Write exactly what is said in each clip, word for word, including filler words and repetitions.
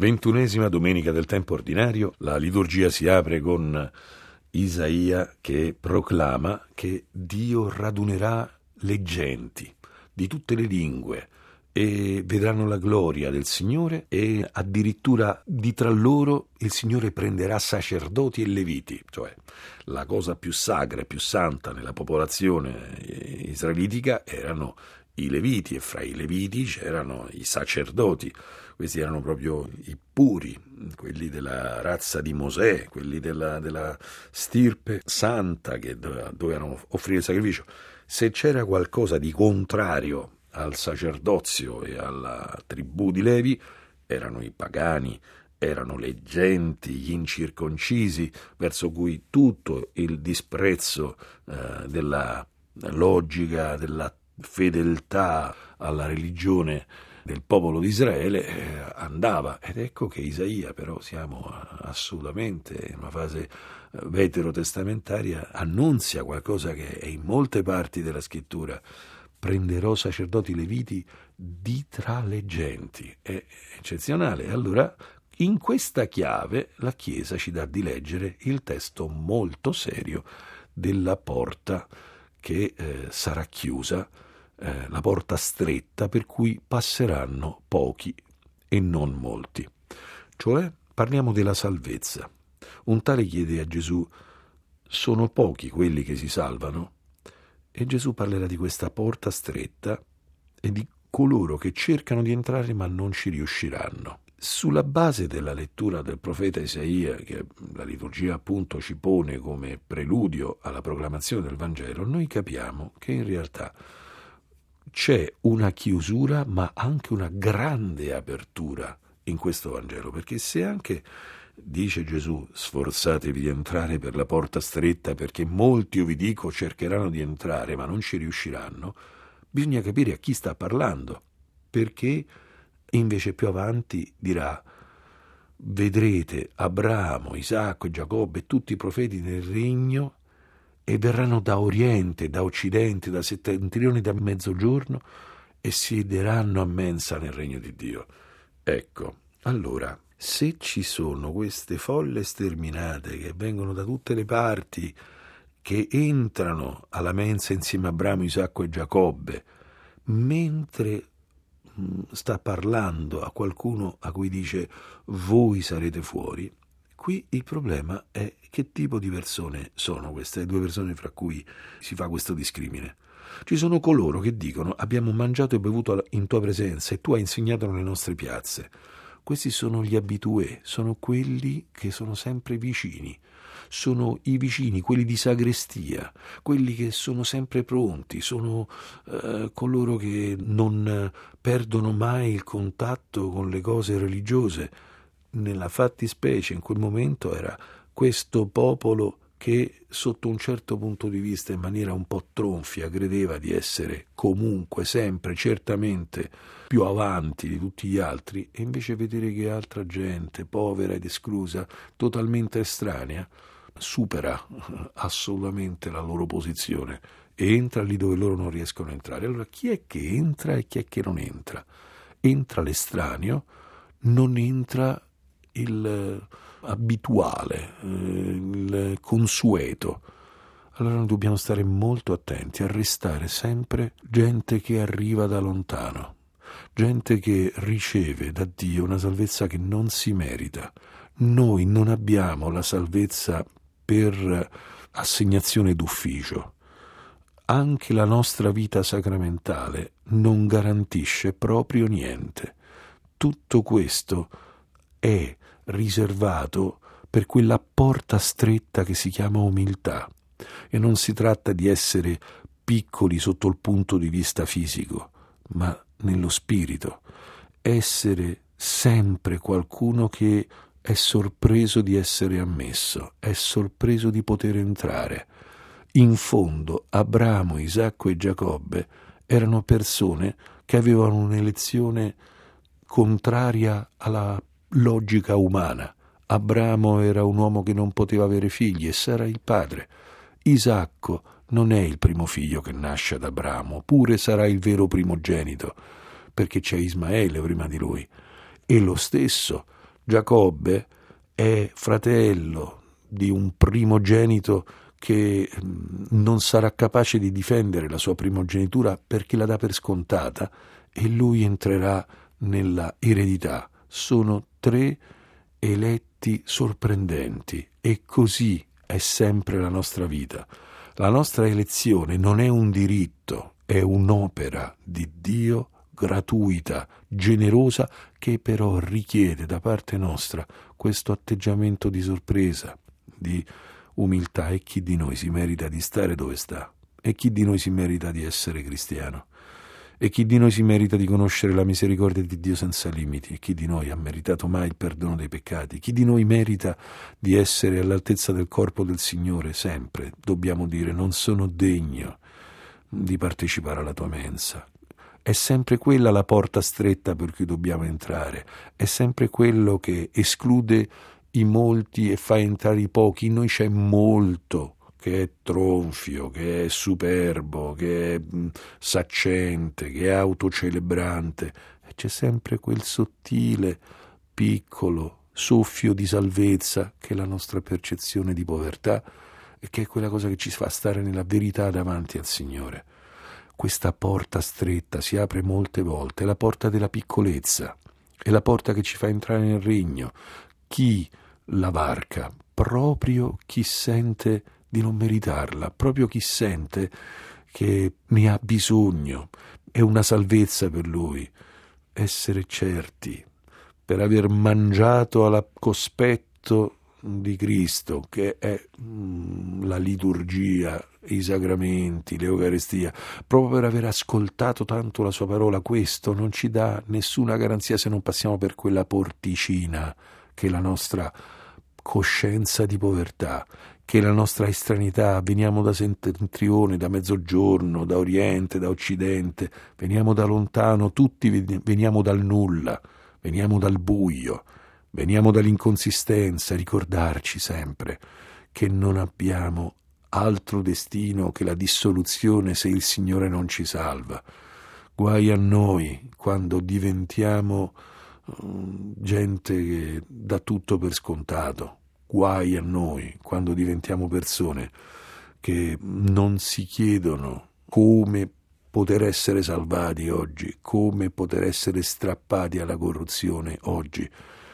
Ventunesima domenica del tempo ordinario, la liturgia si apre con Isaia che proclama che Dio radunerà le genti di tutte le lingue e vedranno la gloria del Signore, e addirittura di tra loro il Signore prenderà sacerdoti e leviti, cioè la cosa più sacra e più santa nella popolazione israelitica erano i leviti, e fra i leviti c'erano i sacerdoti. Questi erano proprio i puri, quelli della razza di Mosè, quelli della, della stirpe santa che dovevano offrire il sacrificio. Se c'era qualcosa di contrario al sacerdozio e alla tribù di Levi, erano i pagani, erano le genti, gli incirconcisi, verso cui tutto il disprezzo eh, della logica, della fedeltà alla religione del popolo di Israele eh, andava. Ed ecco che Isaia, però siamo assolutamente in una fase veterotestamentaria, annunzia qualcosa che è in molte parti della scrittura: prenderò sacerdoti leviti di tra le genti. È eccezionale. Allora, in questa chiave la Chiesa ci dà di leggere il testo molto serio della porta che eh, sarà chiusa, eh, la porta stretta per cui passeranno pochi e non molti. Cioè, parliamo della salvezza. Un tale chiede a Gesù: sono pochi quelli che si salvano? E Gesù parlerà di questa porta stretta e di coloro che cercano di entrare ma non ci riusciranno. Sulla base della lettura del profeta Isaia, che la liturgia appunto ci pone come preludio alla proclamazione del Vangelo, noi capiamo che in realtà c'è una chiusura ma anche una grande apertura in questo Vangelo, perché se anche dice Gesù: sforzatevi di entrare per la porta stretta, perché molti, io vi dico, cercheranno di entrare ma non ci riusciranno, bisogna capire a chi sta parlando, perché invece più avanti dirà: vedrete Abramo, Isacco, Giacobbe e tutti i profeti nel regno, e verranno da oriente, da occidente, da settentrione, da mezzogiorno, e siederanno a mensa nel regno di Dio. Ecco, allora, se ci sono queste folle sterminate che vengono da tutte le parti, che entrano alla mensa insieme a Abramo, Isacco e Giacobbe, mentre sta parlando a qualcuno a cui dice voi sarete fuori, qui il problema è che tipo di persone sono queste due persone fra cui si fa questo discrimine. Ci sono coloro che dicono: abbiamo mangiato e bevuto in tua presenza e tu hai insegnato nelle nostre piazze. Questi sono gli abitué, sono quelli che sono sempre vicini, sono i vicini, quelli di sagrestia, quelli che sono sempre pronti, sono eh, coloro che non perdono mai il contatto con le cose religiose. Nella fattispecie in quel momento era questo popolo che sotto un certo punto di vista, in maniera un po' tronfia, credeva di essere comunque, sempre, certamente più avanti di tutti gli altri, e invece vedere che altra gente, povera ed esclusa, totalmente estranea, supera assolutamente la loro posizione e entra lì dove loro non riescono a entrare. Allora chi è che entra e chi è che non entra? Entra l'estraneo, non entra il abituale, il consueto. Allora noi dobbiamo stare molto attenti a restare sempre gente che arriva da lontano, gente che riceve da Dio una salvezza che non si merita. Noi non abbiamo la salvezza per assegnazione d'ufficio. Anche la nostra vita sacramentale non garantisce proprio niente. Tutto questo è riservato per quella porta stretta che si chiama umiltà, e non si tratta di essere piccoli sotto il punto di vista fisico, ma nello spirito, essere sempre qualcuno che è sorpreso di essere ammesso, è sorpreso di poter entrare. In fondo Abramo, Isacco e Giacobbe erano persone che avevano un'elezione contraria alla logica umana. Abramo era un uomo che non poteva avere figli e sarà il padre. Isacco non è il primo figlio che nasce ad Abramo, pure sarà il vero primogenito, perché c'è Ismaele prima di lui. E lo stesso Giacobbe è fratello di un primogenito che non sarà capace di difendere la sua primogenitura perché la dà per scontata, e lui entrerà nella eredità. Sono tre eletti sorprendenti, e così è sempre la nostra vita. La nostra elezione non è un diritto, è un'opera di Dio gratuita, generosa, che però richiede da parte nostra questo atteggiamento di sorpresa, di umiltà. E chi di noi si merita di stare dove sta? E chi di noi si merita di essere cristiano? E chi di noi si merita di conoscere la misericordia di Dio senza limiti? E chi di noi ha meritato mai il perdono dei peccati? Chi di noi merita di essere all'altezza del corpo del Signore? Sempre dobbiamo dire: non sono degno di partecipare alla tua mensa. È sempre quella la porta stretta per cui dobbiamo entrare, è sempre quello che esclude i molti e fa entrare i pochi. In noi c'è molto che è tronfio, che è superbo, che è saccente, che è autocelebrante, e c'è sempre quel sottile, piccolo soffio di salvezza che è la nostra percezione di povertà, e che è quella cosa che ci fa stare nella verità davanti al Signore. Questa porta stretta si apre molte volte, è la porta della piccolezza, è la porta che ci fa entrare nel regno. Chi la varca? Proprio chi sente di non meritarla, proprio chi sente che ne ha bisogno. È una salvezza per lui essere certi, per aver mangiato al cospetto di Cristo, che è mm, la liturgia, i sacramenti, l'Eucaristia, proprio per aver ascoltato tanto la sua parola. Questo non ci dà nessuna garanzia se non passiamo per quella porticina che è la nostra coscienza di povertà, che è la nostra estraneità. Veniamo da settentrione, da mezzogiorno, da oriente, da occidente, veniamo da lontano, tutti veniamo dal nulla, veniamo dal buio, veniamo dall'inconsistenza. Ricordarci sempre che non abbiamo altro destino che la dissoluzione se il Signore non ci salva. Guai a noi quando diventiamo uh, gente che dà tutto per scontato. Guai a noi quando diventiamo persone che non si chiedono come poter essere salvati oggi, come poter essere strappati alla corruzione oggi.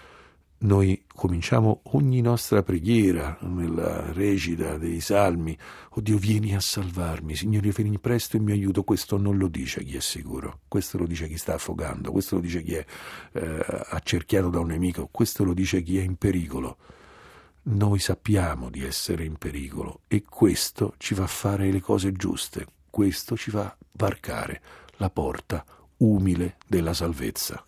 Noi cominciamo ogni nostra preghiera nella recita dei salmi: oh Dio, vieni a salvarmi, Signore, vieni presto in mio aiuto. Questo non lo dice chi è sicuro, questo lo dice chi sta affogando, questo lo dice chi è eh, accerchiato da un nemico, questo lo dice chi è in pericolo. Noi sappiamo di essere in pericolo, e questo ci fa fare le cose giuste, questo ci fa varcare la porta umile della salvezza.